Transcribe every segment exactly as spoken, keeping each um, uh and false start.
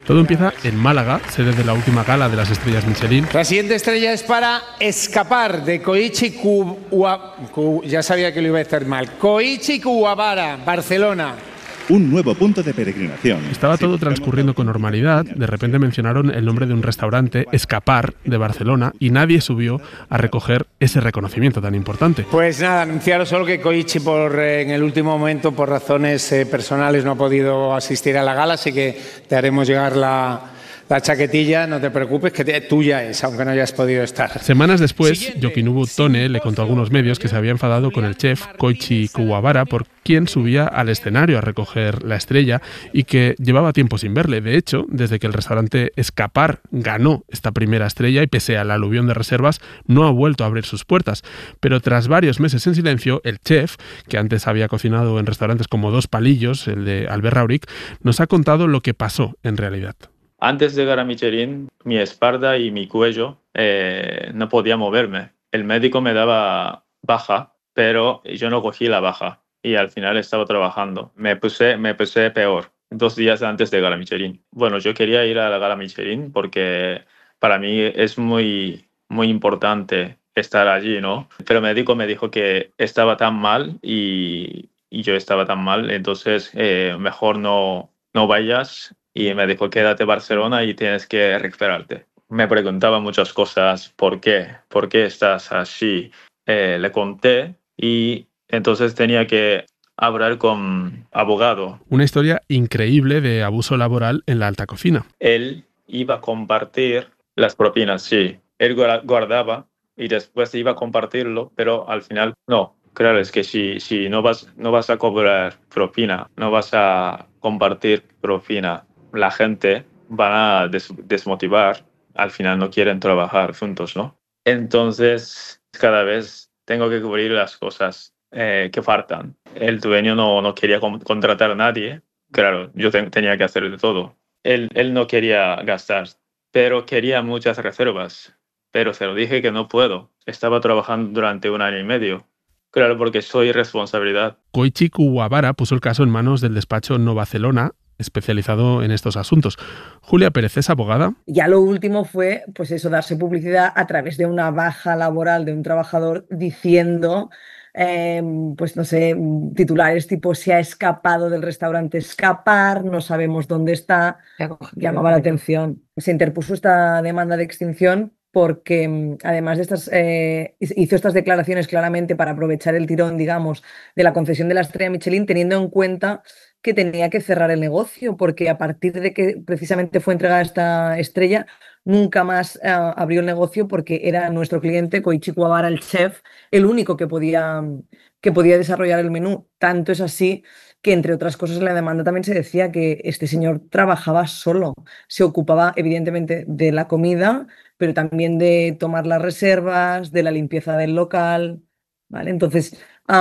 Todo empieza en Málaga, sede de la última gala de las estrellas Michelin. La siguiente estrella es para Escapar, de Koichi Kuwa... Ku... Ya sabía que lo iba a decir mal. Koichi Kuwabara, Barcelona. Un nuevo punto de peregrinación. Estaba todo transcurriendo con normalidad. De repente mencionaron el nombre de un restaurante, Escapar, de Barcelona, y nadie subió a recoger ese reconocimiento tan importante. Pues nada, anunciaros solo que Koichi por, eh, en el último momento, por razones eh, personales, no ha podido asistir a la gala, así que te haremos llegar la... La chaquetilla, no te preocupes, que te, tuya es, aunque no hayas podido estar. Semanas después, Yokinobu Tone le contó a algunos medios que se había enfadado con el chef Koichi Kuwabara por quien subía al escenario a recoger la estrella y que llevaba tiempo sin verle. De hecho, desde que el restaurante Escapar ganó esta primera estrella y pese al aluvión de reservas, no ha vuelto a abrir sus puertas. Pero tras varios meses en silencio, el chef, que antes había cocinado en restaurantes como Dos Palillos, el de Albert Rauric, nos ha contado lo que pasó en realidad. Antes de llegar a Michelin, mi espalda y mi cuello eh, no podía moverme. El médico me daba baja, pero yo no cogí la baja y al final estaba trabajando. Me puse, me puse peor dos días antes de Gala Michelin. Bueno, yo quería ir a la Gala Michelin porque para mí es muy, muy importante estar allí, ¿no? Pero el médico me dijo que estaba tan mal y, y yo estaba tan mal, entonces eh, mejor no, no vayas. Y me dijo, quédate en Barcelona y tienes que recuperarte. Me preguntaba muchas cosas, ¿por qué? ¿Por qué estás así? Eh, le conté y entonces tenía que hablar con abogado. Una historia increíble de abuso laboral en la alta cocina. Él iba a compartir las propinas, sí. Él guardaba y después iba a compartirlo, pero al final no. Claro, es que si, si no, vas, no vas a cobrar propina, no vas a compartir propina, la gente va a des- desmotivar, al final no quieren trabajar juntos, ¿no? Entonces, cada vez tengo que cubrir las cosas eh, que faltan. El dueño no, no quería con- contratar a nadie. Claro, yo te- tenía que hacer de todo. Él, él no quería gastar, pero quería muchas reservas. Pero se lo dije que no puedo. Estaba trabajando durante un año y medio. Claro, porque soy responsabilidad. Koichi Kuwabara puso el caso en manos del despacho No Barcelona, especializado en estos asuntos. Julia Pérez es abogada. Ya lo último fue, pues eso, darse publicidad a través de una baja laboral de un trabajador diciendo, eh, pues no sé, titulares tipo se ha escapado del restaurante Escapar, no sabemos dónde está, llamaba la atención. Se interpuso esta demanda de extinción porque además de estas, eh, hizo estas declaraciones claramente para aprovechar el tirón, digamos, de la concesión de la estrella Michelin, teniendo en cuenta que tenía que cerrar el negocio, porque a partir de que precisamente fue entregada esta estrella, nunca más uh, abrió el negocio porque era nuestro cliente, Koichi Kuwabara, el chef, el único que podía, que podía desarrollar el menú. Tanto es así que, entre otras cosas, en la demanda también se decía que este señor trabajaba solo, se ocupaba evidentemente de la comida, pero también de tomar las reservas, de la limpieza del local, ¿vale? Entonces,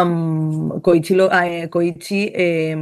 um, Koichi, lo, eh, Koichi eh,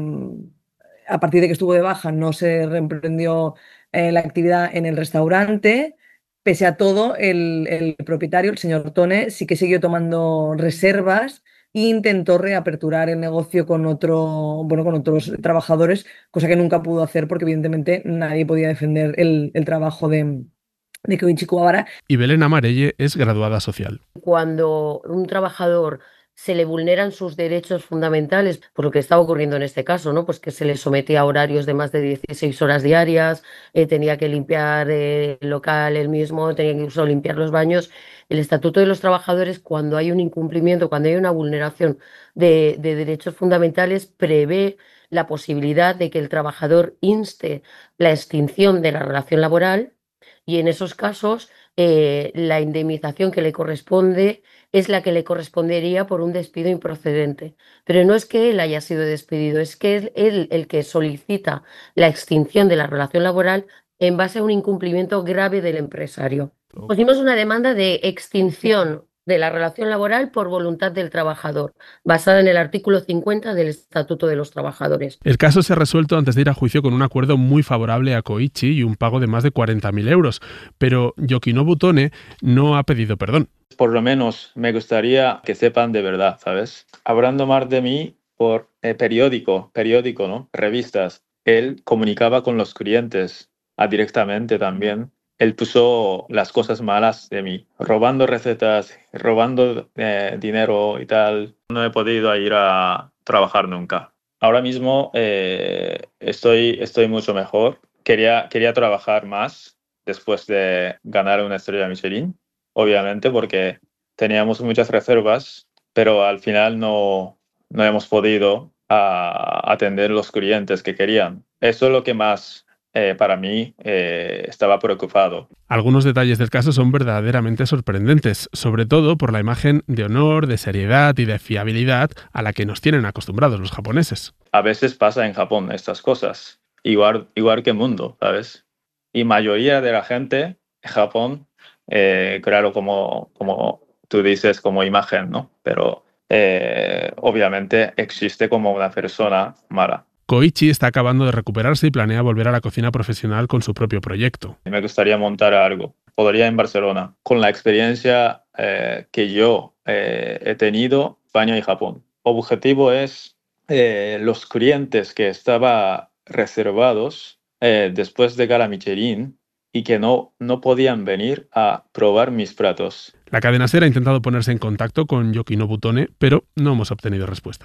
a partir de que estuvo de baja, no se reemprendió eh, la actividad en el restaurante. Pese a todo, el, el propietario, el señor Tone, sí que siguió tomando reservas e intentó reaperturar el negocio con, otro, bueno, con otros trabajadores, cosa que nunca pudo hacer porque evidentemente nadie podía defender el, el trabajo de, de Koichi Kuwabara. Y Belén Amarelle es graduada social. Cuando un trabajador se le vulneran sus derechos fundamentales, por lo que estaba ocurriendo en este caso, ¿no? Pues que se le sometía a horarios de más de dieciséis horas diarias, eh, tenía que limpiar eh, el local él mismo, tenía que incluso limpiar los baños. El Estatuto de los Trabajadores, cuando hay un incumplimiento, cuando hay una vulneración de, de derechos fundamentales, prevé la posibilidad de que el trabajador inste la extinción de la relación laboral y en esos casos eh, la indemnización que le corresponde es la que le correspondería por un despido improcedente. Pero no es que él haya sido despedido, es que es él el que solicita la extinción de la relación laboral en base a un incumplimiento grave del empresario. Pusimos una demanda de extinción de la relación laboral por voluntad del trabajador, basada en el artículo cincuenta del Estatuto de los Trabajadores. El caso se ha resuelto antes de ir a juicio con un acuerdo muy favorable a Koichi y un pago de más de cuarenta mil euros, pero Yokinobu Tone no ha pedido perdón. Por lo menos me gustaría que sepan de verdad, ¿sabes? Hablando más de mí por eh, periódico, periódico, ¿no? Revistas. Él comunicaba con los clientes a directamente también. Él puso las cosas malas de mí, robando recetas, robando eh, dinero y tal. No he podido ir a trabajar nunca. Ahora mismo eh, estoy, estoy mucho mejor. Quería, quería trabajar más después de ganar una estrella Michelin, obviamente, porque teníamos muchas reservas, pero al final no, no hemos podido a, atender los clientes que querían. Eso es lo que más... Eh, para mí eh, estaba preocupado. Algunos detalles del caso son verdaderamente sorprendentes, sobre todo por la imagen de honor, de seriedad y de fiabilidad a la que nos tienen acostumbrados los japoneses. A veces pasa en Japón estas cosas, igual, igual que el mundo, ¿sabes? Y mayoría de la gente en Japón, eh, claro, como, como tú dices, como imagen, ¿no? Pero eh, obviamente existe como una persona mala. Koichi está acabando de recuperarse y planea volver a la cocina profesional con su propio proyecto. Me gustaría montar algo. Podría en Barcelona, con la experiencia eh, que yo eh, he tenido en España y Japón. Objetivo es eh, los clientes que estaban reservados eh, después de Gala Michelin y que no, no podían venir a probar mis platos. La cadena SER ha intentado ponerse en contacto con Yukinobu Tone, pero no hemos obtenido respuesta.